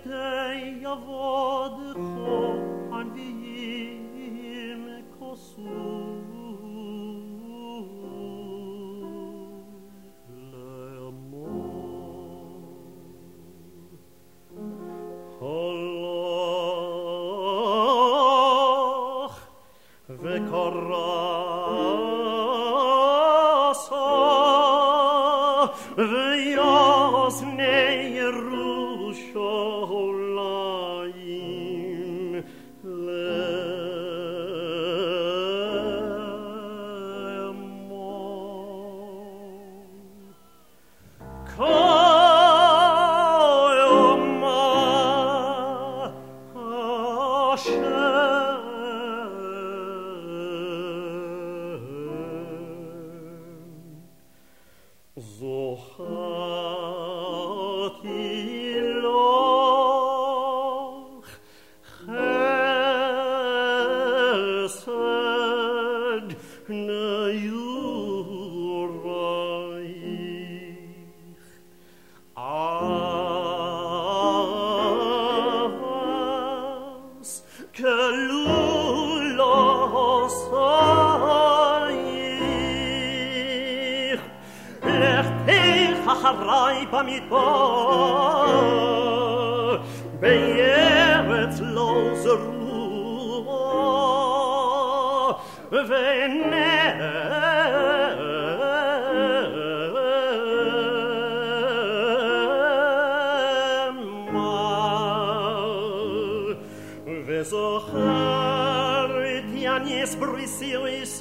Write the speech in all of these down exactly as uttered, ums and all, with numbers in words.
כדי יבודכו הנביאים כוסו לאמור הלך וקרסה ויוזני ירושלים לאמור כיומה השם זוכרתי לך חסד נעורייך אהבס כלולוסייך לכתך אחרי במדבר בארץ לא זרועה ונאמר וזוכרתי אני אסבריסי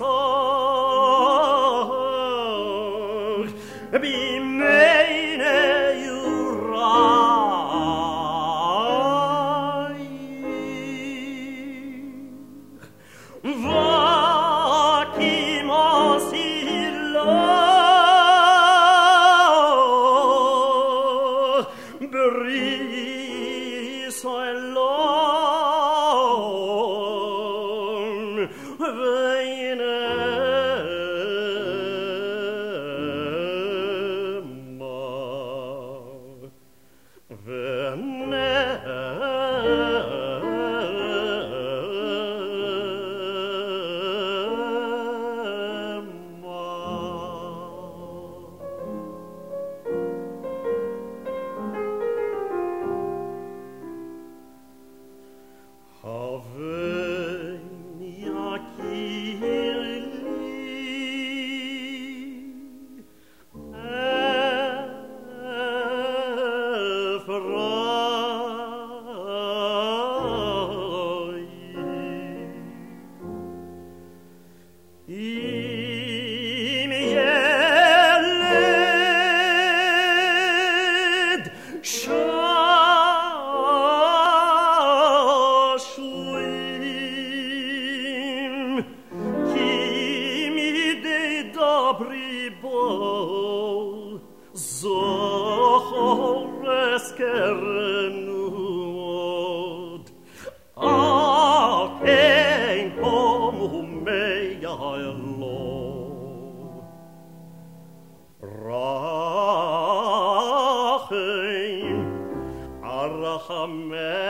ויסור בימי נעורייך ותימסי לך בריס אלון אם ילד ששוים כי מדי דברי בו זוכר אזכרנו עוד אכן קומו מיילו רחם הרחמי